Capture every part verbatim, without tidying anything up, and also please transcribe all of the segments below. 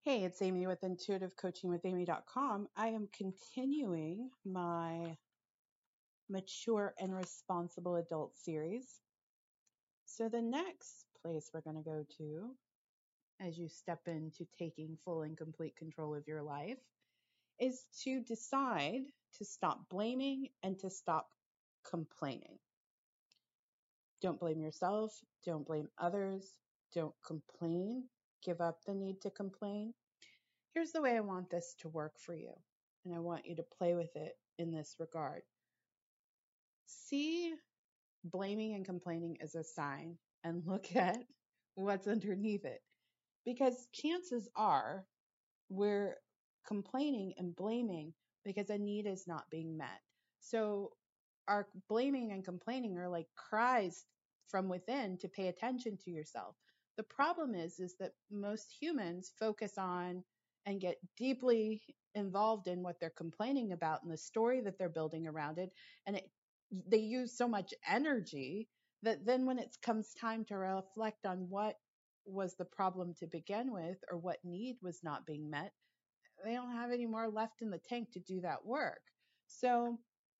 Hey, it's Amy with intuitive coaching with amy dot com. I am continuing my mature and responsible adult series. So, the next place we're going to go to as you step into taking full and complete control of your life is to decide to stop blaming and to stop complaining. Don't blame yourself, don't blame others, don't complain, give up the need to complain. Here's the way I want this to work for you, and I want you to play with it in this regard. See blaming and complaining as a sign and look at what's underneath it. Because chances are we're complaining and blaming because a need is not being met. So our blaming and complaining are like cries from within to pay attention to yourself. The problem is is that most humans focus on and get deeply involved in what they're complaining about and the story that they're building around it, and it they use so much energy that then when it comes time to reflect on what was the problem to begin with or what need was not being met, they don't have any more left in the tank to do that work. So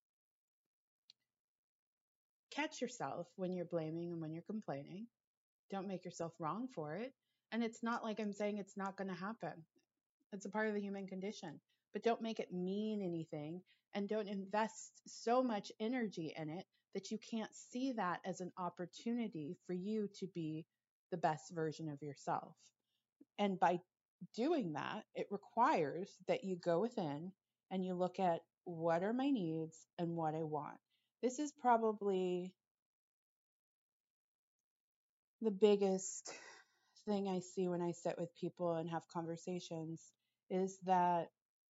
catch yourself when you're blaming and when you're complaining. Don't make yourself wrong for it. And it's not like I'm saying it's not going to happen. It's a part of the human condition. But don't make it mean anything and don't invest so much energy in it that you can't see that as an opportunity for you to be the best version of yourself. And by doing that, it requires that you go within and you look at what are my needs and what I want. This is probably the biggest thing I see when I sit with people and have conversations is that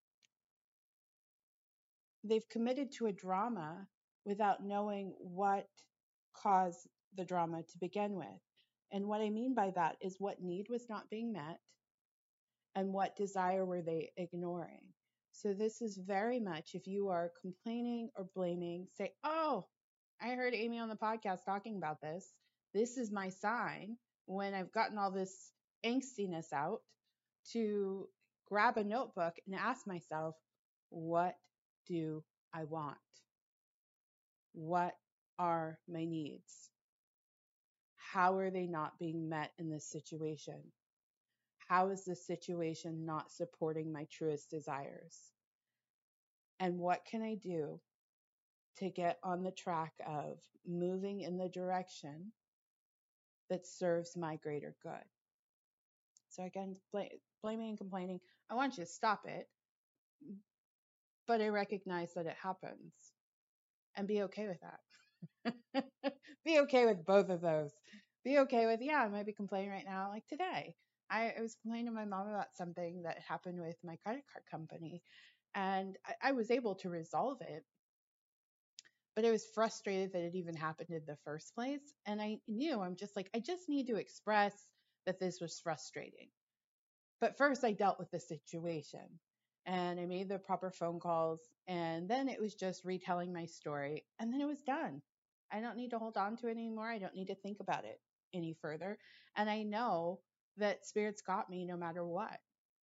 they've committed to a drama without knowing what caused the drama to begin with. And what I mean by that is what need was not being met and what desire were they ignoring. So this is very much if you are complaining or blaming, say, oh, I heard Amy on the podcast talking about this. This is my sign when I've gotten all this angstiness out to grab a notebook and ask myself, what do I want? What are my needs? How are they not being met in this situation? How is this situation not supporting my truest desires? And what can I do to get on the track of moving in the direction that serves my greater good? So again, bl- blaming and complaining, I want you to stop it, but I recognize that it happens and be okay with that. Be okay with both of those. Be okay with, yeah, I might be complaining right now. Like today, I, I was complaining to my mom about something that happened with my credit card company, and I, I was able to resolve it, but I was frustrated that it even happened in the first place. And I knew I'm just like, I just need to express that this was frustrating. But first, I dealt with the situation and I made the proper phone calls. And then it was just retelling my story. And then it was done. I don't need to hold on to it anymore. I don't need to think about it any further. And I know that Spirit's got me no matter what.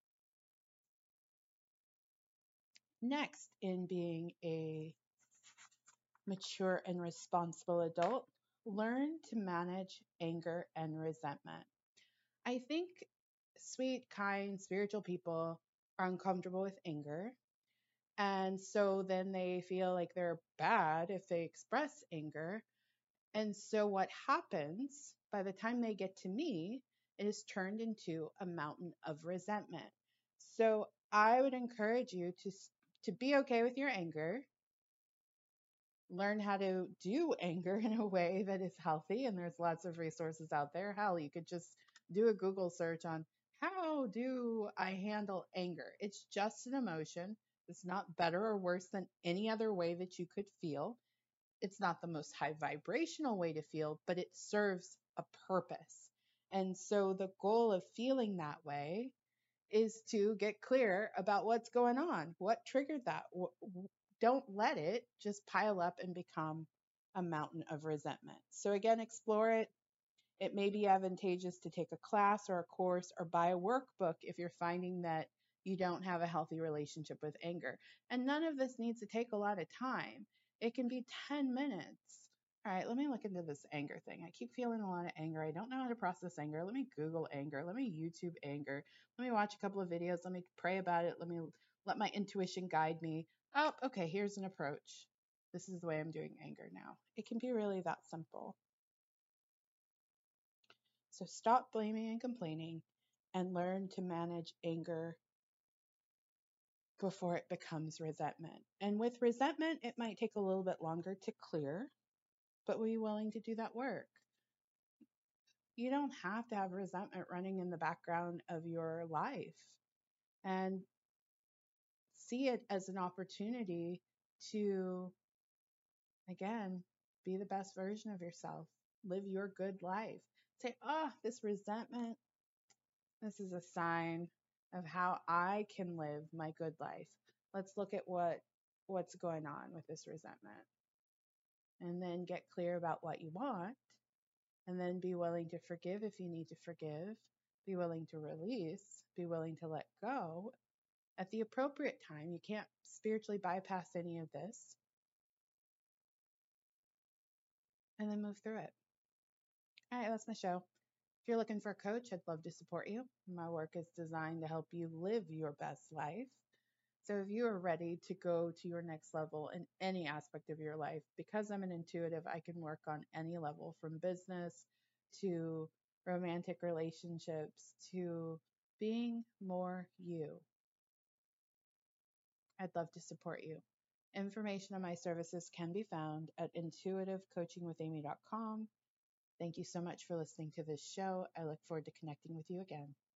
Next, in being a mature and responsible adult, learn to manage anger and resentment. I think sweet, kind, spiritual people are uncomfortable with anger. And so then they feel like they're bad if they express anger. And so what happens by the time they get to me, it is turned into a mountain of resentment. So I would encourage you to to be okay with your anger, learn how to do anger in a way that is healthy. And there's lots of resources out there. Hell, you could just do a Google search on how do I handle anger? It's just an emotion. It's not better or worse than any other way that you could feel. It's not the most high vibrational way to feel, but it serves a purpose. And so the goal of feeling that way is to get clear about what's going on. What triggered that? Don't let it just pile up and become a mountain of resentment. So again, explore it. It may be advantageous to take a class or a course or buy a workbook if you're finding that you don't have a healthy relationship with anger. And none of this needs to take a lot of time. It can be ten minutes. All right, let me look into this anger thing. I keep feeling a lot of anger. I don't know how to process anger. Let me Google anger. Let me YouTube anger. Let me watch a couple of videos. Let me pray about it. Let me let my intuition guide me. Oh, okay, here's an approach. This is the way I'm doing anger now. It can be really that simple. So stop blaming and complaining and learn to manage anger before it becomes resentment. And with resentment, it might take a little bit longer to clear, but be willing to do that work. You don't have to have resentment running in the background of your life, and see it as an opportunity to, again, be the best version of yourself. Live your good life. Say, oh, this resentment, this is a sign of how I can live my good life. Let's look at what what's going on with this resentment. And then get clear about what you want. And then be willing to forgive if you need to forgive. Be willing to release. Be willing to let go at the appropriate time. You can't spiritually bypass any of this. And then move through it. All right, that's my show. If you're looking for a coach, I'd love to support you. My work is designed to help you live your best life. So if you are ready to go to your next level in any aspect of your life, because I'm an intuitive, I can work on any level, from business to romantic relationships to being more you. I'd love to support you. Information on my services can be found at intuitive coaching with amy dot com. Thank you so much for listening to this show. I look forward to connecting with you again.